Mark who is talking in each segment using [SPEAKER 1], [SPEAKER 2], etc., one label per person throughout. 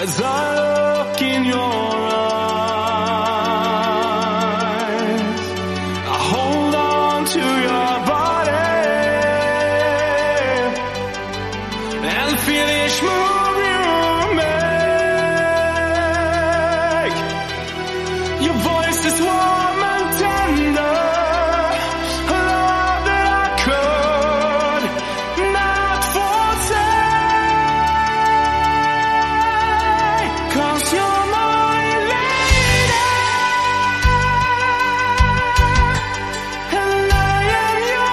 [SPEAKER 1] as I look in your eyes. I hold on to your body and feel each move you make. Your voice is warm and tender, a love that I could not forsake. 'Cause you're my lady, and I am your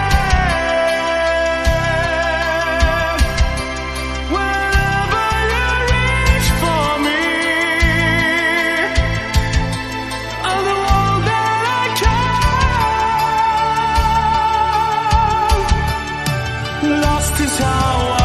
[SPEAKER 1] man. Whenever you reach for me, I'm the one that I can. Lost is how I